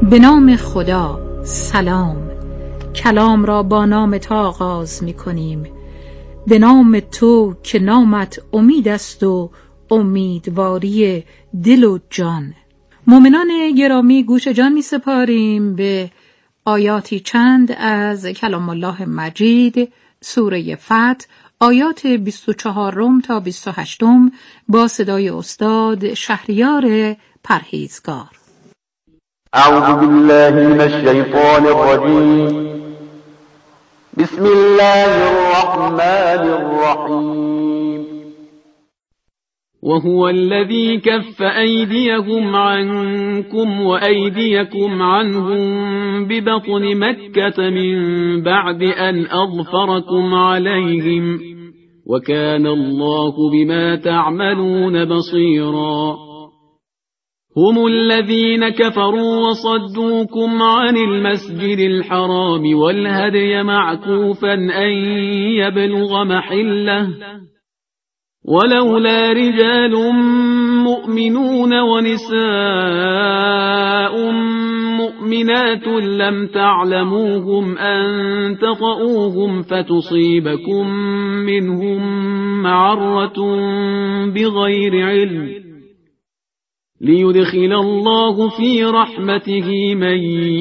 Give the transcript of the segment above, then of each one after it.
به نام خدا. سلام. کلام را با نام تو آغاز می کنیم، به نام تو که نامت امید است و امیدواری دل و جان. مؤمنان گرامی، گوش جان می سپاریم به آیاتی چند از کلام الله مجید، سوره فتح، آیات 24 تا 28 با صدای استاد شهریار پرهیزگار. اعوذ بالله من الشیطان الرجیم. بسم الله الرحمن الرحیم. وهو الذي كف أيديهم عنكم وأيديكم عنهم ببطن مكة من بعد أن أظفركم عليهم وكان الله بما تعملون بصيرا. هم الذين كفروا وصدوكم عن المسجد الحرام والهدي معكوفا أن يبلغ محله ولولا رجال مؤمنون ونساء مؤمنات لم تعلموهم أن تطؤوهم فتصيبكم منهم معرة بغير علم ليدخل الله في رحمته من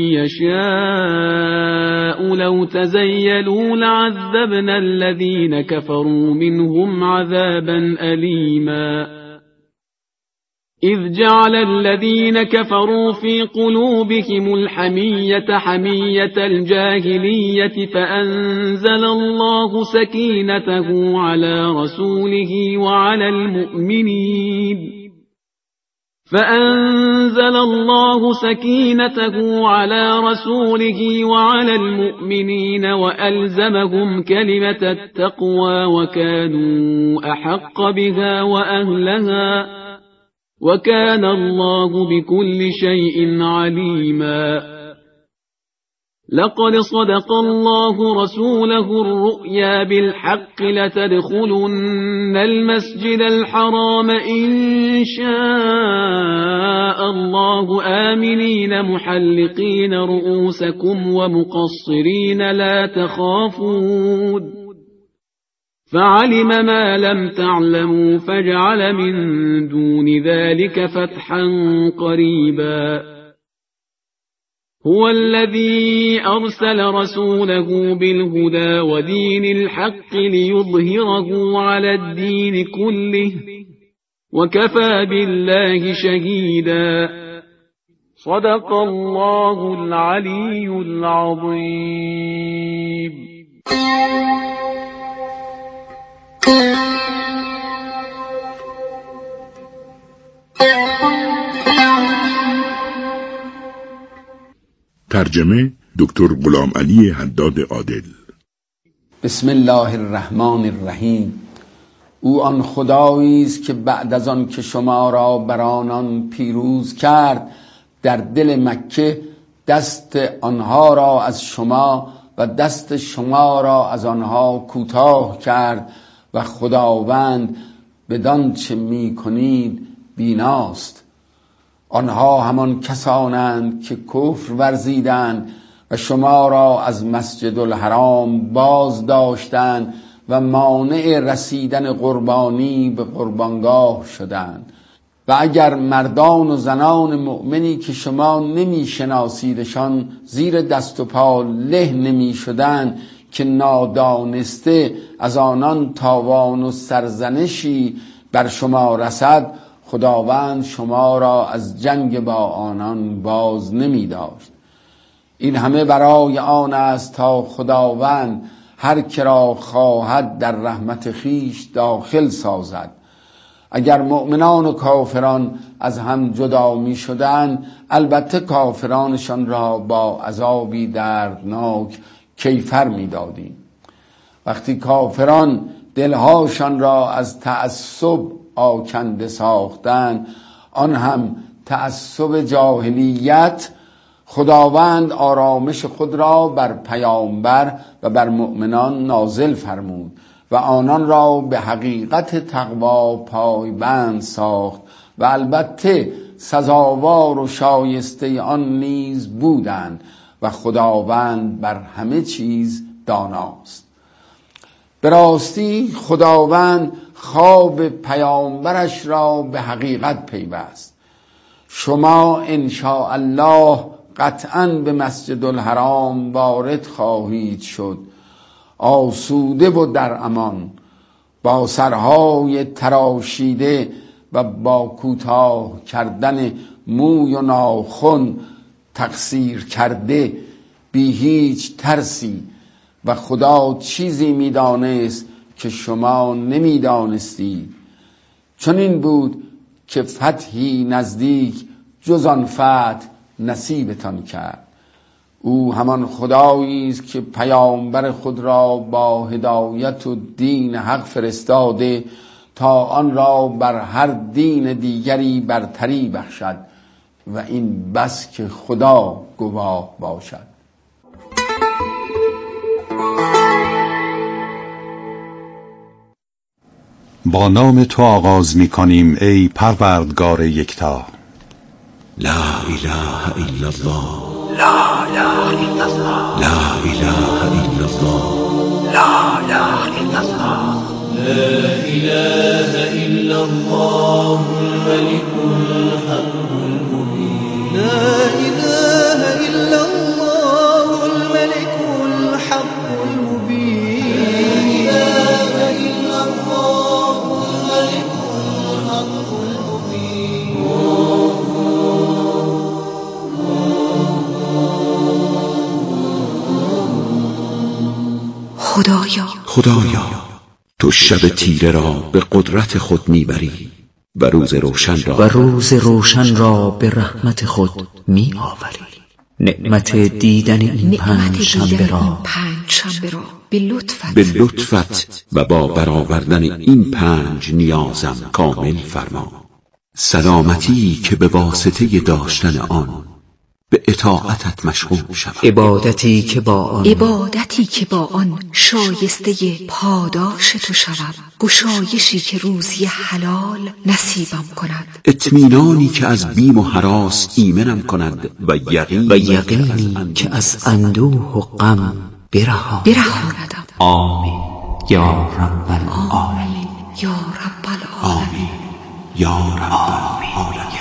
يشاء لو تزيلوا لعذبنا الذين كفروا منهم عذابا أليما. إذ جعل الذين كفروا في قلوبهم الحمية حمية الجاهلية فأنزل الله سكينته على رسوله وعلى المؤمنين وألزمهم كلمة التقوى وكانوا أحق بها وأهلها وكان الله بكل شيء عليما. لقد صدق الله رسوله الرؤيا بالحق لتدخلن المسجد الحرام إن شاء الله آمنين محلقين رؤوسكم ومقصرين لا تخافون فعلم ما لم تعلموا فجعل من دون ذلك فتحا قريبا. هو الذي أرسل رسوله بالهدى ودين الحق ليظهره على الدين كله وكفى بالله شهيدا. صدق الله العلي العظيم. ترجمه دکتر غلام علی حداد عادل. بسم الله الرحمن الرحیم. او آن خدایی است که بعد از آن که شما را بر آنان پیروز کرد در دل مکه دست آنها را از شما و دست شما را از آنها کوتاه کرد و خداوند بدان چه می کنید بیناست. آنها همان کسانند که کفر ورزیدند و شما را از مسجد الحرام باز داشتند و مانع رسیدن قربانی به قربانگاه شدند. و اگر مردان و زنان مؤمنی که شما نمی شناسیدشان زیر دست و پا له نمی شدند که نادانسته از آنان تاوان و سرزنشی بر شما رسد، خداوند شما را از جنگ با آنان باز نمی داشت. این همه برای آن است تا خداوند هر که را خواهد در رحمت خیش داخل سازد. اگر مؤمنان و کافران از هم جدا می شدند، البته کافرانشان را با عذابی دردناک کیفر می دادیم. وقتی کافران دلهاشان را از تعصب آکنده ساختند، آن هم تعصب جاهلیت، خداوند آرامش خود را بر پیامبر و بر مؤمنان نازل فرمود و آنان را به حقیقت تقوا پایبند ساخت و البته سزاوار و شایسته آن نیز بودند و خداوند بر همه چیز داناست. به راستی خداوند خواب پیامبرش را به حقیقت پیوست. شما انشاء الله قطعاً به مسجد الحرام وارد خواهید شد، آسوده و در امان، با سرهای تراشیده و با کوتاه کردن موی و ناخن تقصیر کرده، بی هیچ ترسی، و خدا چیزی میدانست که شما نمیدانستید. چون این بود که فتحی نزدیک جز آن فتح نصیبتان کرد. او همان خدایی است که پیامبر خود را با هدایت و دین حق فرستاده تا آن را بر هر دین دیگری برتری بخشد و این بس که خدا گواه باشد. با نام تو آغاز می کنیم ای پروردگار یکتا. لا اله الا الله، لا اله الا الله، لا اله الا الله، لا اله الا الله، لا اله الا الله الملك الحق المبين، لا اله الا الله الملك الحق المبين، لا اله الا الله الملك الحق المبين. خدایا تو شب تیره را به قدرت خود میبری و روز روشن را به رحمت خود می آوری. نعمت دیدن این پنج شنبه را به لطفت و با برآوردن این پنج نیازم کامل فرما. سلامتی که به واسطه داشتن آن به اطاعتت مشغول شوم. عبادتی که با آن شایسته پاداش تو شوم. گشایشی که روزی حلال نصیبم کند. اطمینانی که از بیم و هراس ایمنم کند و یقینی که از اندوه و غم برهاندم. آمین یا رب العالمین، یا رب العالمین، یا رب العالمین.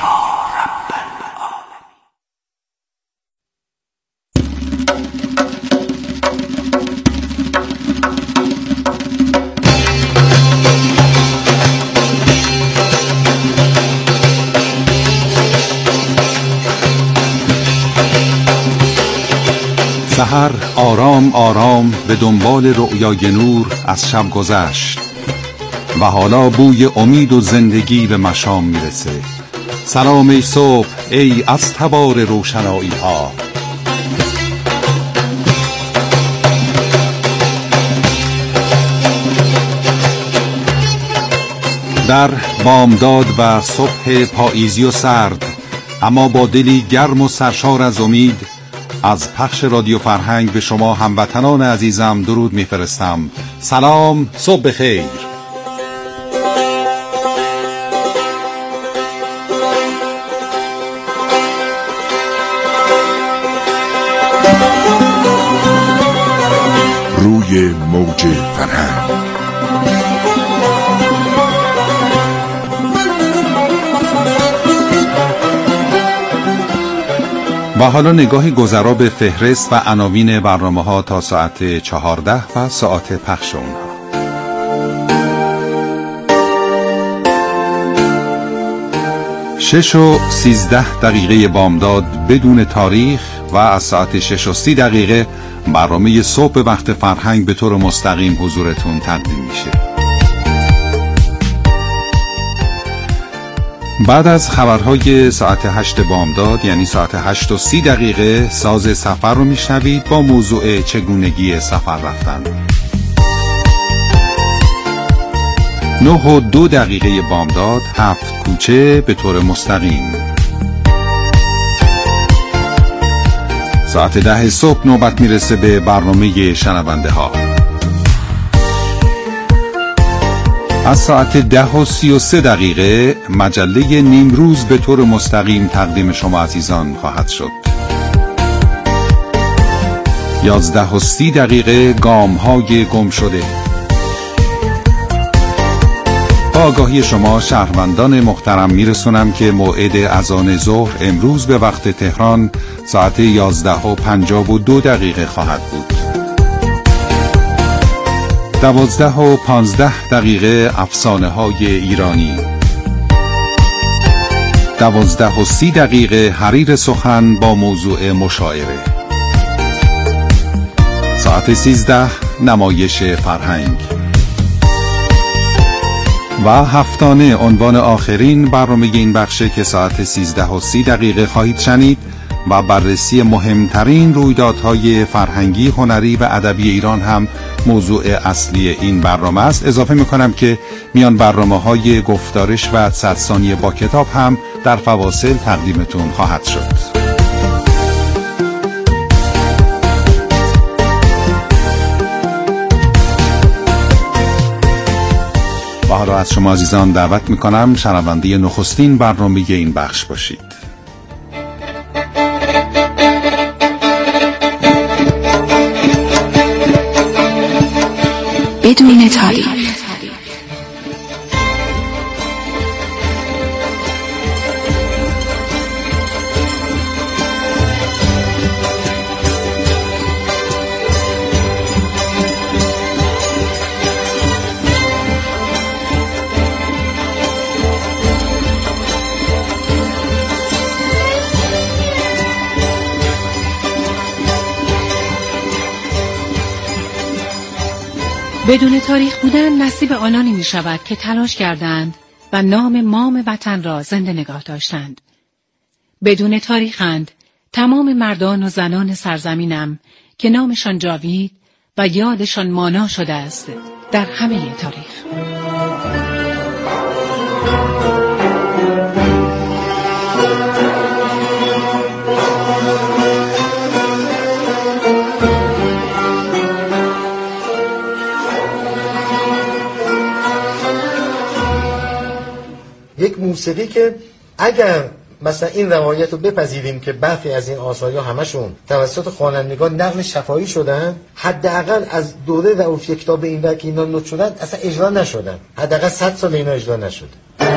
سحر آرام آرام به دنبال رؤیای نور از شب گذشت و حالا بوی امید و زندگی به مشام میرسه. سلام ای صبح، ای از تبار روشنایی ها. در بامداد و صبح پاییزی و سرد اما با دلی گرم و سرشار از امید، از پخش رادیو فرهنگ به شما هموطنان عزیزم درود میفرستم. سلام، صبح بخیر. روی موج فرهنگ. و حالا نگاهی گذرا به فهرست و عناوین برنامه‌ها تا ساعت 14 و ساعت پخش اونها. شش و 13 دقیقه بامداد بدون تاریخ و از ساعت 6 و 30 دقیقه برنامه صبح وقت فرهنگ به طور مستقیم حضورتون تقدیم میشه. بعد از خبرهای ساعت 8 بامداد یعنی ساعت 8 و 30 دقیقه ساز سفر رو میشنوید با موضوع چگونگی سفر رفتن. 9 و 2 دقیقه بامداد 7 کوچه به طور مستقیم. ساعت 10 صبح نوبت میرسه به برنامه شنونده ها. از ساعت 10:33 مجله نیمروز به طور مستقیم تقدیم شما عزیزان خواهد شد. 11:30 گام‌های گم شده. با آگاهی شما شهروندان محترم میرسونم که موعد اذان ظهر امروز به وقت تهران ساعت 11:52 خواهد بود. 12:15 افسانه‌های ایرانی. 12:30 حریر سخن با موضوع مشاعره. ساعت 13 نمایش فرهنگ. و هفتانه عنوان آخرین برنامه این بخشه که ساعت 13:30 خواهید شنید و بررسی مهمترین رویدادهای فرهنگی، هنری و ادبی ایران هم موضوع اصلی این برنامه است. اضافه میکنم که میان برنامه‌های گفتارش و 100 ثانیه با کتاب هم در فواصل تقدیمتون خواهد شد. و حالا از شما عزیزان دعوت میکنم شنونده نخستین برنامه این بخش باشید. بدون تاریخ. بدون تاریخ بودن نصیب آنانی می شود که تلاش کردند و نام مام وطن را زنده نگاه داشتند. بدون تاریخند تمام مردان و زنان سرزمینم که نامشان جاوید و یادشان مانا شده است در همه تاریخ. یک موسیقی که اگر مثلا این روایت رو بپذیریم که برخی از این آثارها همشون توسط خوانندگان نقل شفاهی شدن، حداقل از دوره رؤوف یکتا به این ور که اینا نوت شدن اصلا اجرا نشدن، حداقل 100 سال اینا اجرا نشده.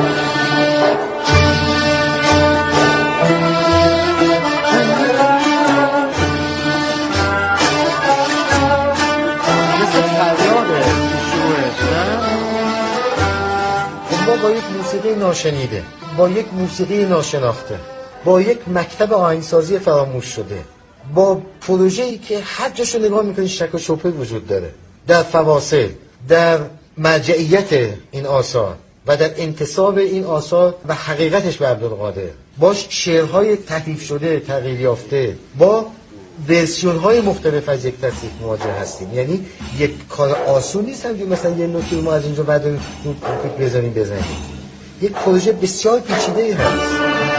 با یک موسیقی ناشنیده، با یک موسیقی ناشناخته، با یک مکتب آهنگسازی فراموش شده، با پروژه‌ای که هر جاشو نگاه می‌کنی شک و شبهه وجود داره در فواصل، در مرجعیت این آثار و در انتساب این آثار و حقیقتش به عبدالقادر، با شعرهای تحریف شده، تغییر یافته، با ورسیون‌های مختلف از یک تصنیف مواجه هستیم. یعنی یک کار آسون نیست هم که مثلا یه نوتی ما از اینجا بعد بزنیم. یک پروژه بسیار پیچیده‌ای هست.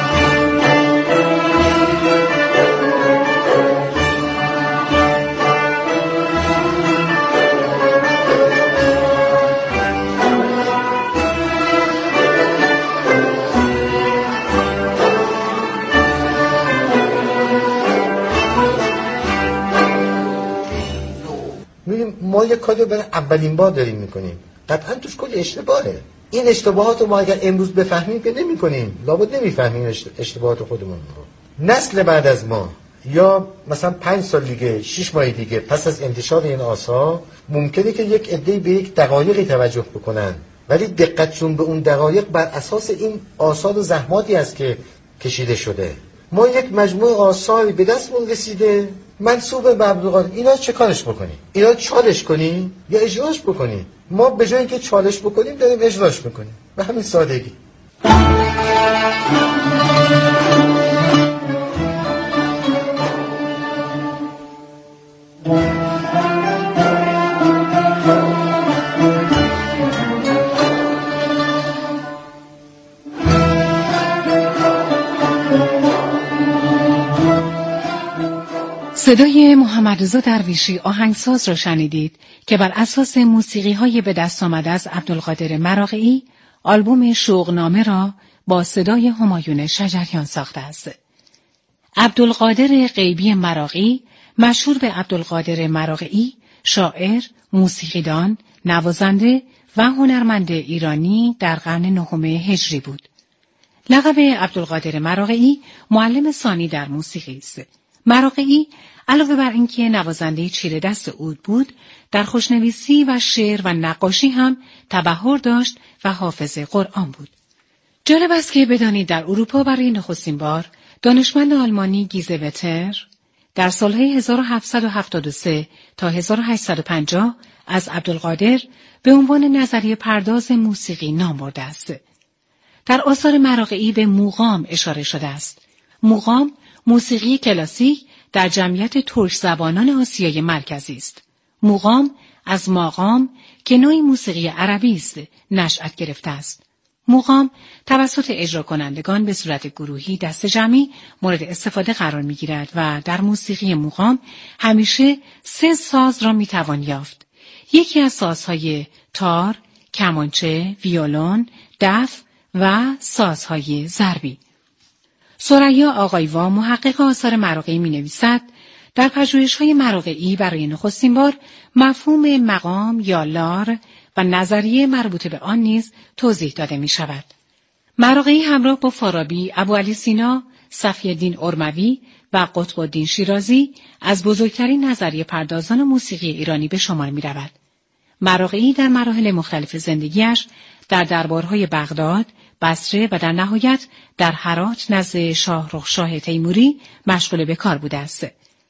ما یک کاری رو برای اولین بار داریم میکنیم، قطعا توش کلی اشتباهه. این اشتباهات رو ما اگر امروز بفهمیم که نمی کنیم، لابد نمیفهمیم اشتباهات خودمون رو. نسل بعد از ما یا مثلا 5 سال دیگه، 6 ماه دیگه پس از انتشار این آثار ممکنه که یک عده‌ای به یک دقایقی توجه بکنن، ولی دقتشون به اون دقایق بر اساس این آثار و زحماتی است که کشیده شده. ما یک مجموعه آثاری به دستمون رسیده منسوب به عبدالقادر. اینا چه کارش بکنیم؟ اینا چالش کنیم یا اجراش بکنیم؟ ما به جای اینکه چالش بکنیم داریم اجراش میکنیم، به همین سادگی. صدای محمدرضا درویشی آهنگساز را شنیدید که بر اساس موسیقی‌های به دست آمده از عبدالقادر مراغئی آلبوم شوقنامه را با صدای همایون شجریان ساخته است. عبدالقادر غیبی مراغئی، مشهور به عبدالقادر مراغئی، شاعر، موسیقیدان، نوازنده و هنرمند ایرانی در قرن نهم هجری بود. لقب عبدالقادر مراغئی معلم ثانی در موسیقی است. مراغئی علاوه بر اینکه نوازنده چیره دست عود بود، در خوشنویسی و شعر و نقاشی هم تبحر داشت و حافظ قرآن بود. جالب است که بدانید در اروپا برای نخستین بار دانشمند آلمانی گیزوتر در سالهای 1773 تا 1850 از عبدالقادر به عنوان نظریه پرداز موسیقی نام برده است. در آثار مراغئی به موغام اشاره شده است. موغام موسیقی کلاسیک در جمعیت ترک زبانان آسیای مرکزی است. موغام از ماقام که نوعی موسیقی عربی است نشأت گرفته است. موغام توسط اجرا کنندگان به صورت گروهی دست جمعی مورد استفاده قرار می گیرد و در موسیقی موغام همیشه 3 ساز را می توان یافت. یکی از سازهای تار، کمانچه، ویولون، دف و سازهای ضربی. ثریا آقایوا محقق آثار مراغئی می نویسد در پژوهش‌های مراغئی برای نخستین بار مفهوم مقام یا لار و نظریه مربوط به آن نیز توضیح داده می شود. مراغئی همراه با فارابی، ابوعلی سینا، صفی‌الدین ارموی و قطب الدین شیرازی از بزرگترین نظریه پردازان موسیقی ایرانی به شمار می رود. مراغئی در مراحل مختلف زندگیش در دربارهای بغداد، بصره و در نهایت در هرات نزد شاهرخشاه تیموری مشغول به کار بوده است.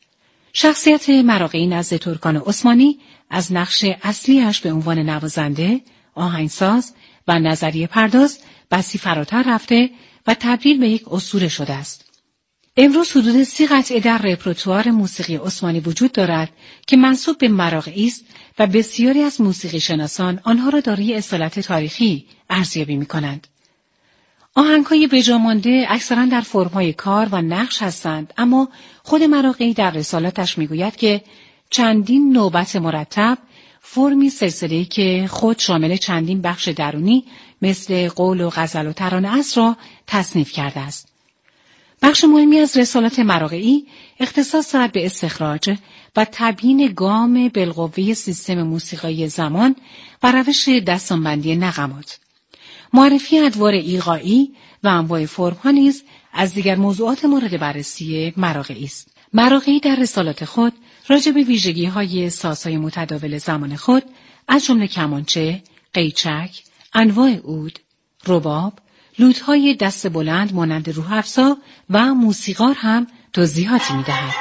شخصیت مراغئی نزد ترکان عثمانی از نقش اصلیش به عنوان نوازنده، آهنگساز و نظریه پرداز بسی فراتر رفته و تبدیل به یک اسطوره شده است. امروز حدود 30 قطعه در رپرتوار موسیقی عثمانی وجود دارد که منسوب به مراغئی است و بسیاری از موسیقی شناسان آنها را دارای اصالت تاریخی ارزیابی می‌کنند. آهنگ‌های بجامانده اکثراً در فرم‌های کار و نقش هستند، اما خود مراغئی در رسالاتش می‌گوید که چندین نوبت مرتب، فرمی سلسله‌ای که خود شامل چندین بخش درونی مثل قول و غزل و ترانه است را تصنیف کرده است. بخش مهمی از رسالات مراغئی اختصاص دارد به استخراج و تبیین گام بالقوه سیستم موسیقایی زمان و روش دستانبندی نغمات. معرفی ادوار ایقاعی و انواع فرم‌ها نیز از دیگر موضوعات مورد بررسی مراغئی است. مراغئی در رسالات خود راجع به ویژگی‌های سازهای متداول زمان خود از جمله کمانچه، قیچک، انواع عود، رباب، لوت‌های دست بلند مانند روح‌افزا و موسیقار هم توضیحاتی می‌دهد.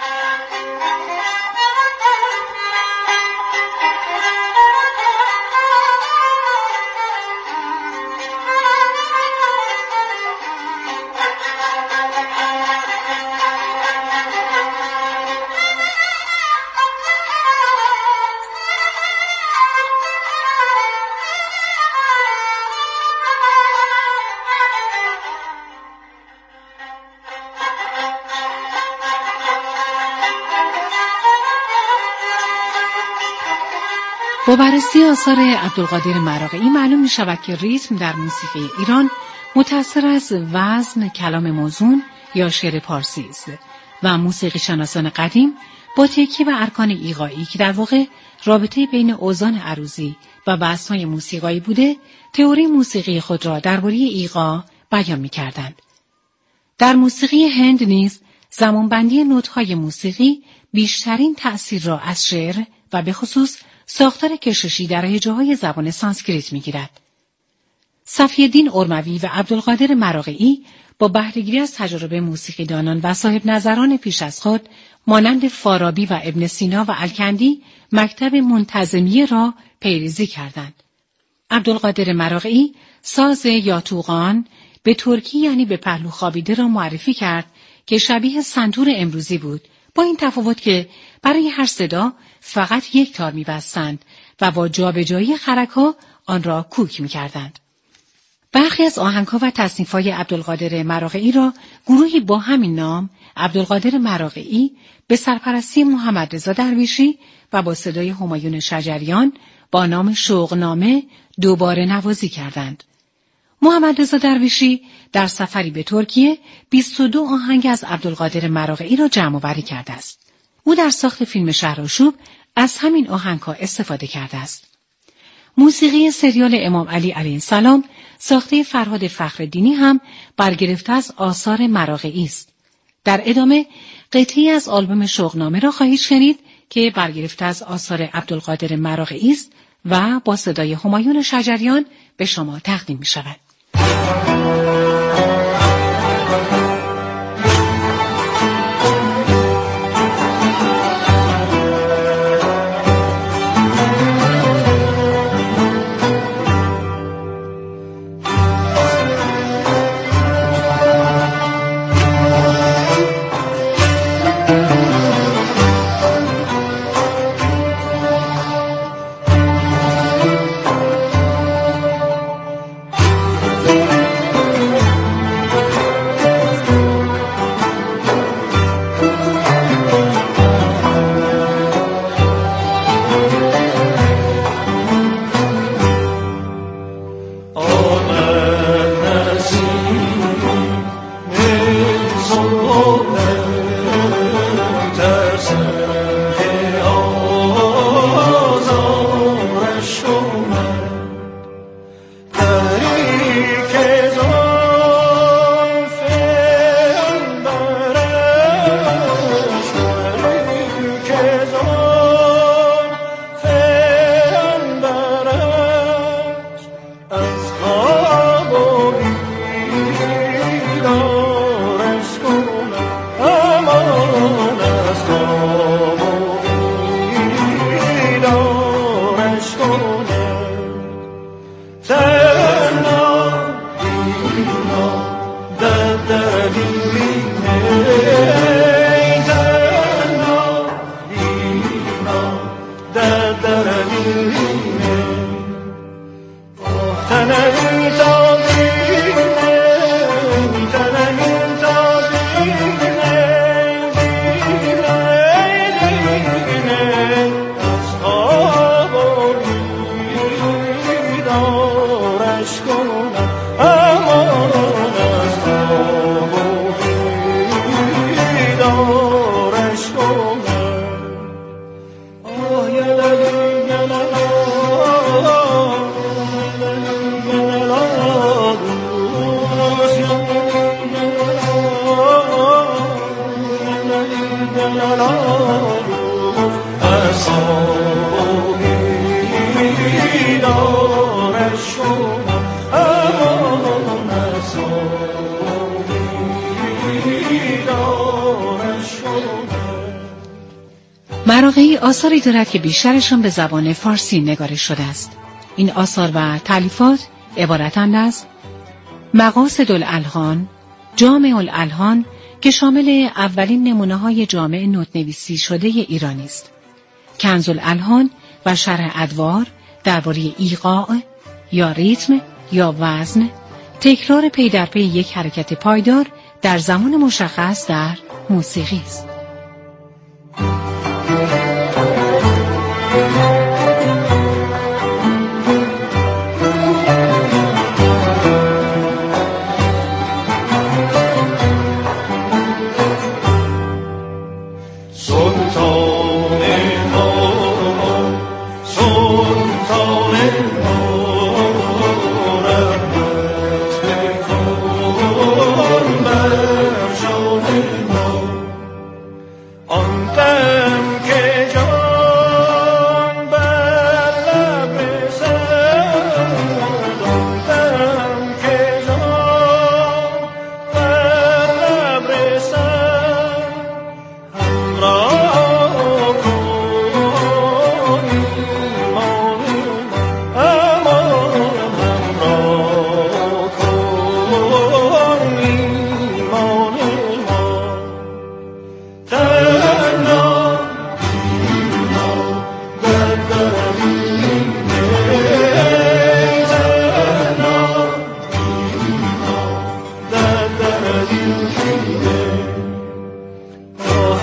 با بررسی آثار عبدالقادر مراغئی معلوم می شود که ریتم در موسیقی ایران متأثر از وزن کلام موزون یا شعر پارسی است و موسیقی شناسان قدیم با تکیه و ارکان ایقاعی که در واقع رابطه بین اوزان عروضی و وزن‌های موسیقایی بوده، تئوری موسیقی خود را درباره ایقاع بیان می کردند. در موسیقی هند نیز زمانبندی نوت‌های موسیقی بیشترین تأثیر را از شعر و به خصوص ساختار کششی در هجاهای زبان سانسکریت می‌گیرد. صفی‌الدین ارموی و عبدالقادر مراغئی با بهره‌گیری از تجارب موسیقیدانان و صاحب نظران پیش از خود مانند فارابی و ابن سینا و الکندی مکتب منتظمیه را پیریزی کردند. عبدالقادر مراغئی ساز یاتوغان به ترکی یعنی به پهلو خوابیده را معرفی کرد که شبیه سنتور امروزی بود، با این تفاوت که برای هر صدا فقط یک تار می‌بستند و با جابجایی خرک‌ها آن را کوک می‌کردند. برخی از آهنگ‌ها و تصنیف‌های عبدالقادر مراغئی را گروهی با همین نام، عبدالقادر مراغئی، به سرپرستی محمدرضا درویشی و با صدای همایون شجریان با نام شوقنامه دوباره نوازی کردند. محمدرضا درویشی در سفری به ترکیه 22 آهنگ از عبدالقادر مراغئی را جمع‌آوری کرده است. او در ساخت فیلم شهرآشوب از همین آهنگ‌ها استفاده کرده است. موسیقی سریال امام علی علیه السلام ساخته فرهاد فخرالدینی هم برگرفته از آثار مراغئی است. در ادامه قطعی از آلبوم شوقنامه را خواهید شنید که برگرفته از آثار عبدالقادر مراغئی است و با صدای همایون شجریان به شما تقدیم می شود. مراغئی آثاری دارد که بیشترشان به زبان فارسی نگارش شده است. این آثار و تالیفات عبارتند از مقاصد الالحان، جامع الالحان که شامل اولین نمونه‌های جامع نوت‌نویسی شده ایرانی است، کنز الالحان و شرح ادوار درباره ایقاع یا ریتم یا وزن، تکرار پی در پی یک حرکت پایدار در زمان مشخص در موسیقی است.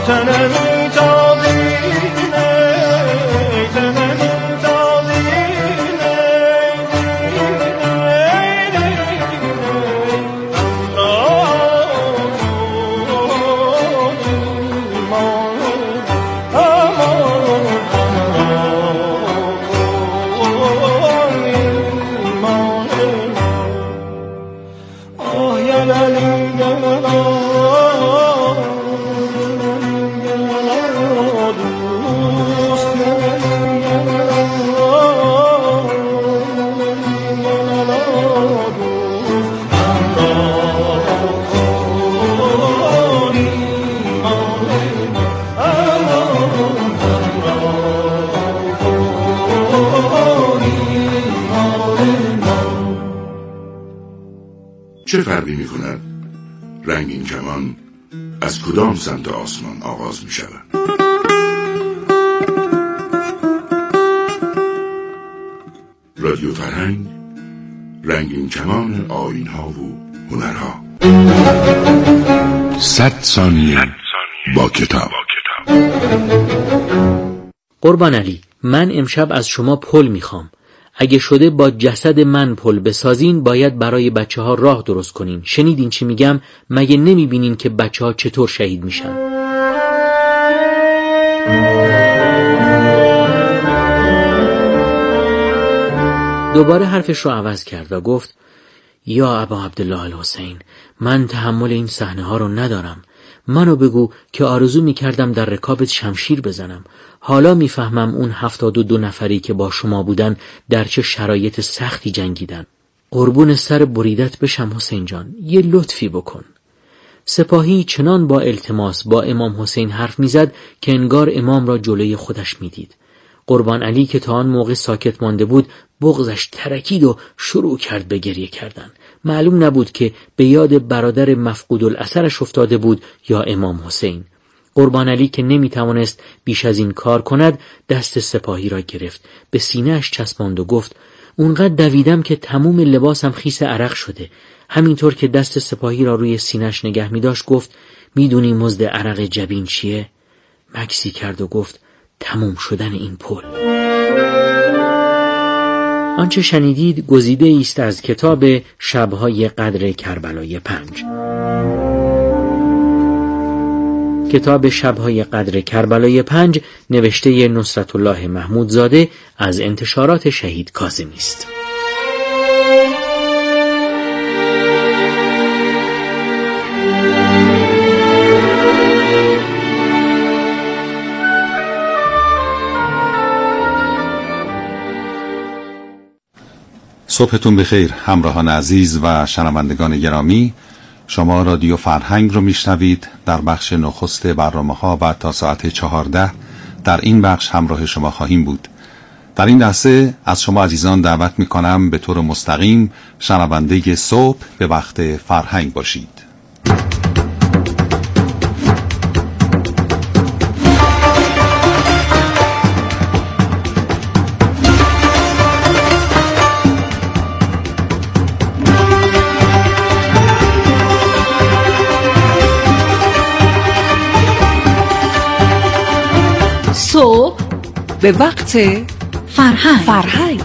چه فرقی می کند رنگین کمان از کدام سمت آسمان آغاز می شود؟ رادیو فرهنگ، رنگین کمان آیین ها و هنرها. 100 ثانیه با کتاب. قربان علی، من امشب از شما پل میخوام. اگه شده با جسد من پل بسازین، باید برای بچه ها راه درست کنین. شنیدین چی میگم؟ مگه نمیبینین که بچه ها چطور شهید میشن؟ دوباره حرفش رو عوض کرد و گفت یا ابا عبدالله الحسین، من تحمل این صحنه ها رو ندارم. منو بگو که آرزو میکردم در رکابت شمشیر بزنم. حالا میفهمم اون 72 نفری که با شما بودن در چه شرایط سختی جنگیدن. قربون سر بریدت بشم حسین جان، یه لطفی بکن. سپاهی چنان با التماس با امام حسین حرف میزد که انگار امام را جلوی خودش میدید. قربان علی که تا آن موقع ساکت مانده بود، بغضش ترکید و شروع کرد به گریه کردن. معلوم نبود که به یاد برادر مفقود الاثرش افتاده بود یا امام حسین. قربان علی که نمیتوانست بیش از این کار کند، دست سپاهی را گرفت، به سینه‌اش چسباند و گفت اونقدر دویدم که تموم لباسم خیس عرق شده. همینطور که دست سپاهی را روی سینه‌اش نگه می‌داشت گفت میدونی مزد عرق جبین چیه؟ مکسی کرد و گفت تموم شدن این پل. آنچه شنیدید گزیده است از کتاب شب‌های قدر کربلای 5. کتاب شب‌های قدر کربلای 5 نوشته نصرت الله محمودزاده از انتشارات شهید کاظمی است. صبحتون بخیر همراهان عزیز و شنوندگان گرامی. شما رادیو فرهنگ رو میشنوید. در بخش نخست برنامه‌ها و تا ساعت 14 در این بخش همراه شما خواهیم بود. در این لحظه از شما عزیزان دعوت میکنم به طور مستقیم شنونده صبح به وقت فرهنگ باشید. صبح به وقت فرهنگ.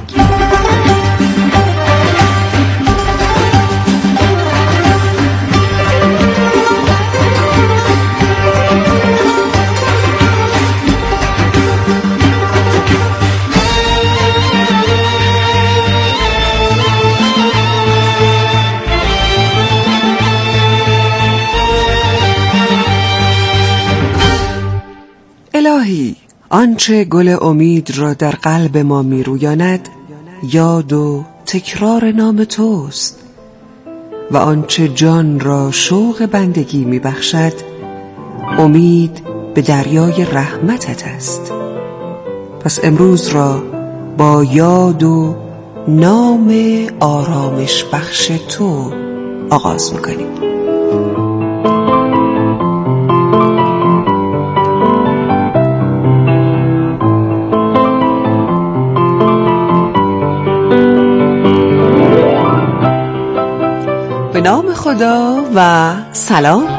الهی، آنچه گل امید را در قلب ما می رویاند یاد و تکرار نام توست و آنچه جان را شوق بندگی می بخشد امید به دریای رحمتت است. پس امروز را با یاد و نام آرامش بخش تو آغاز می کنیم. به نام خدا و سلام.